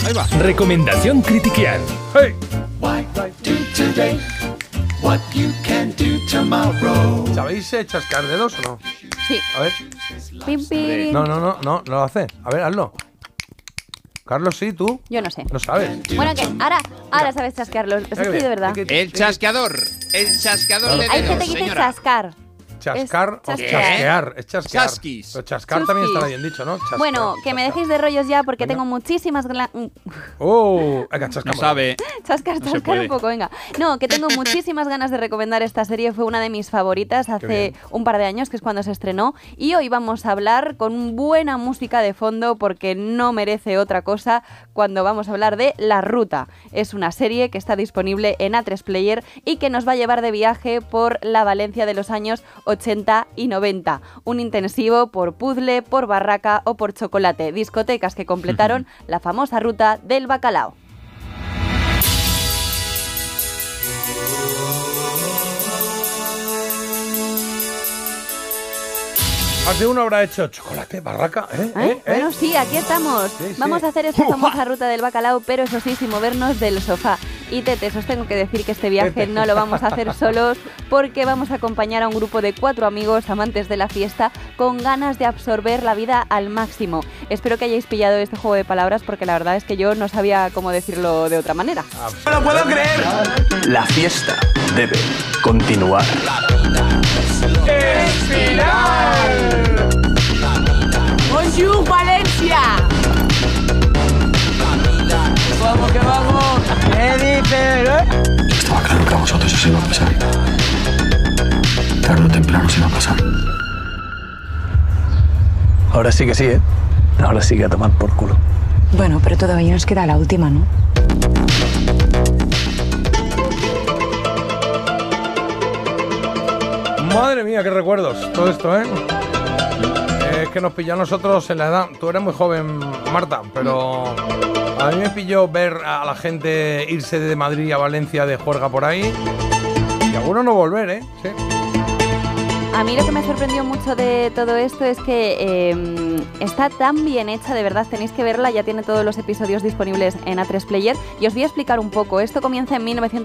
Ahí va. Recomendación critiquial. Hey. Why do today what you can do tomorrow? ¿Sabéis chasquear dedos o no? Sí. A ver. Pim, pim. No lo hace. A ver, hazlo. Carlos, sí, tú. Yo no sé. No sabes. Bueno, que ahora sabes chasquearlo. Eso sí, de verdad. El chasqueador de Hay dedos, gente que dice señora. chascar. Chascar o chasquear. chasquear. Es chasquear. Chasquis. Pero chascar también está bien dicho, ¿no? Chasquear, Bueno, que me dejéis de rollos ya porque tengo muchísimas venga, No chascamos. sabe. Chascar No se un puede. poco, venga. No, que tengo muchísimas ganas de recomendar esta serie. Fue una de mis favoritas hace bien. un par de años, que es cuando se estrenó. Y hoy vamos a hablar con buena música de fondo porque no merece otra cosa cuando vamos a hablar de La Ruta. Es una serie que está disponible en A3 Player y que nos va a llevar de viaje por la Valencia de los años 80 y 90. Un intensivo por puzzle, por barraca o por chocolate. Discotecas que completaron la famosa ruta del bacalao. Más de uno habrá hecho chocolate, barraca, Bueno, sí, aquí estamos. Sí. Vamos a hacer esta famosa ruta del bacalao, pero eso sí, sin movernos del sofá. Y Tetes, os tengo que decir que este viaje no lo vamos a hacer solos porque vamos a acompañar a un grupo de 4 amigos amantes de la fiesta con ganas de absorber la vida al máximo. Espero que hayáis pillado este juego de palabras porque la verdad es que yo no sabía cómo decirlo de otra manera. ¡No lo puedo creer! La fiesta debe continuar. ¡Bonjour, Valencia! ¡Vamos que vamos! ¿Qué dices, Estaba claro que a vosotros os iba a pasar. Tarde o temprano se iba a pasar. Ahora sí que sí, ¿eh? Ahora sí que a tomar por culo. Bueno, pero todavía nos queda la última, ¿no? Madre mía, qué recuerdos todo esto, ¿eh? Es que nos pilló a nosotros en la edad. Tú eres muy joven, Marta, pero a mí me pilló ver a la gente irse de Madrid a Valencia de juerga por ahí y algunos no volver, ¿eh? Sí. A mí lo que me sorprendió mucho de todo esto es que está tan bien hecha, de verdad, tenéis que verla, ya tiene todos los episodios disponibles en A3 Player y os voy a explicar un poco. Esto comienza en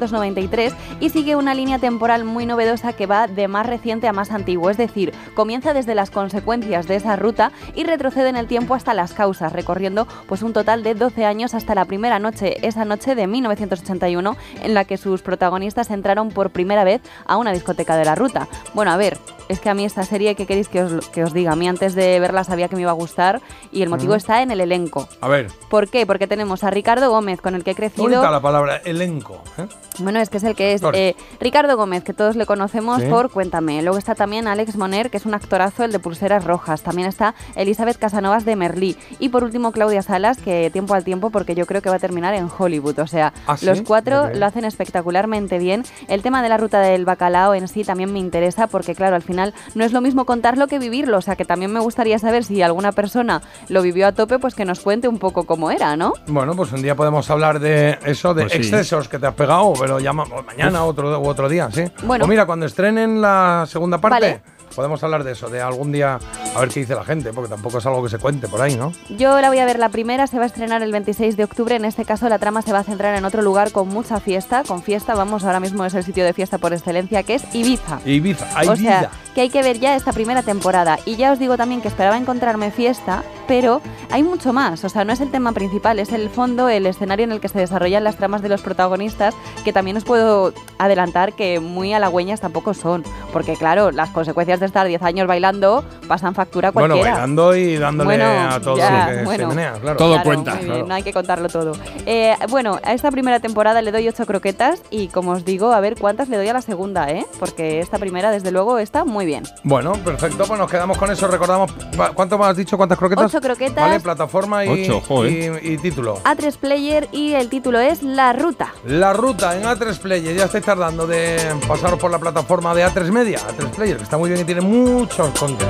1993 y sigue una línea temporal muy novedosa que va de más reciente a más antiguo, es decir, comienza desde las consecuencias de esa ruta y retrocede en el tiempo hasta las causas, recorriendo pues un total de 12 años hasta la primera noche, esa noche de 1981 en la que sus protagonistas entraron por primera vez a una discoteca de la ruta. Bueno, a ver, es que a mí esta serie, ¿qué queréis que os diga? A mí antes de verla sabía que me iba a gustar y el motivo está en el elenco. A ver. ¿Por qué? Porque tenemos a Ricardo Gómez, con el que he crecido. Bonita la palabra elenco, ¿eh? Bueno, es que es el que es. Ricardo Gómez, que todos le conocemos por Cuéntame. Luego está también Alex Moner, que es un actorazo, el de Pulseras Rojas. También está Elizabeth Casanovas de Merlí. Y por último, Claudia Salas, que tiempo al tiempo, porque yo creo que va a terminar en Hollywood. O sea, ¿sí? Los cuatro Okay. lo hacen espectacularmente bien. El tema de la ruta del bacalao en sí también me interesa, porque claro, al final no es lo mismo contarlo que vivirlo. O sea, que también me gustaría saber si alguna persona lo vivió a tope, pues que nos cuente un poco cómo era, ¿no? Bueno, pues un día podemos hablar de eso, de Pues sí. excesos que te has pegado, pero ya mañana otro día, ¿sí? Bueno. O mira, cuando estrenen la segunda parte, Vale. podemos hablar de eso, de algún día a ver qué dice la gente, porque tampoco es algo que se cuente por ahí, ¿no? Yo la voy a ver la primera, se va a estrenar el 26 de octubre. En este caso la trama se va a centrar en otro lugar con mucha fiesta, vamos, ahora mismo es el sitio de fiesta por excelencia, que es Ibiza. Ibiza, hay O sea, vida. que hay que ver ya esta primera temporada. Y ya os digo también que esperaba encontrarme fiesta, pero hay mucho más. O sea, no es el tema principal, es el fondo, el escenario en el que se desarrollan las tramas de los protagonistas, que también os puedo adelantar que muy halagüeñas tampoco son. Porque claro, las consecuencias de estar 10 años bailando pasan factura a cualquiera. Bueno, bailando y dándole Bueno, a todo ya, lo que bueno. se menea, claro. Todo Claro, cuenta. muy bien, Claro. no hay que contarlo todo. Bueno, a esta primera temporada le doy 8 croquetas y como os digo, a ver cuántas le doy a la segunda, ¿eh? Porque esta primera, desde luego, está muy bien. Bueno, perfecto, pues nos quedamos con eso. Recordamos, ¿cuánto me has dicho? ¿Cuántas croquetas? 8 croquetas. Vale, plataforma y, 8, joder. y título. A3 Player y el título es La Ruta. La ruta en A3 Player. Ya estáis tardando de pasaros por la plataforma de A3 Media, A3 Player, que está muy bien y tiene muchos contenidos.